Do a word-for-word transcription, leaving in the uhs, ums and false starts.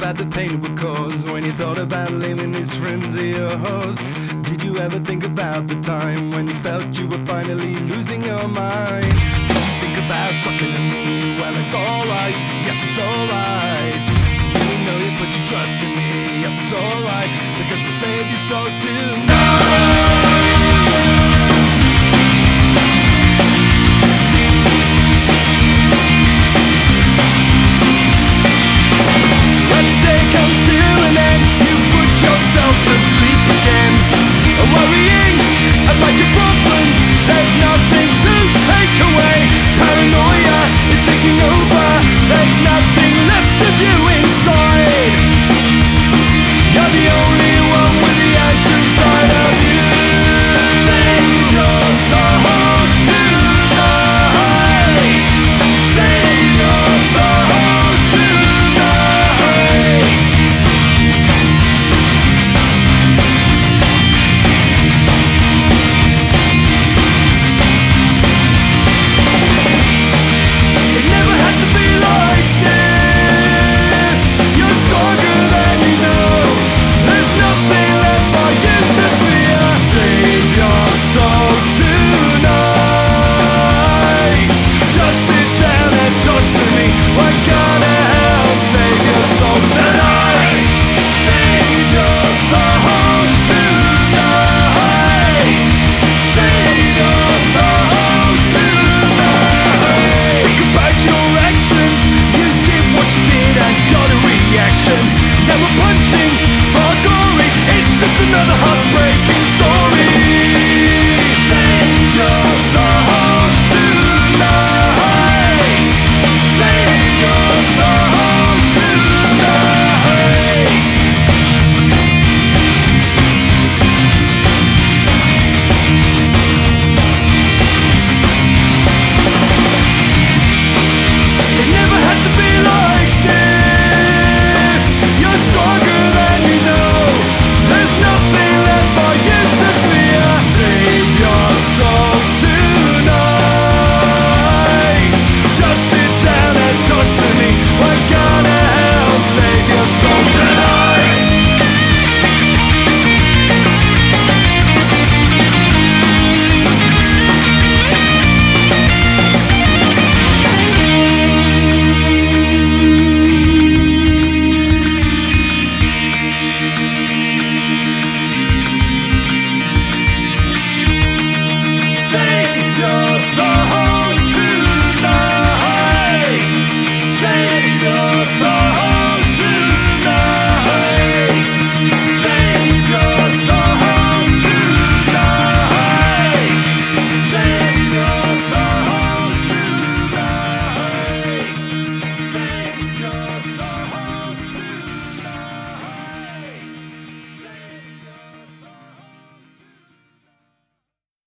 about the pain it would cause when you thought about leaving these friends of yours? Did you ever think about the time when you felt you were finally losing your mind? Did you think about talking to me? Well, it's alright, yes, it's alright. You know you put your trust in me, yes, it's alright, because we'll save your soul tonight.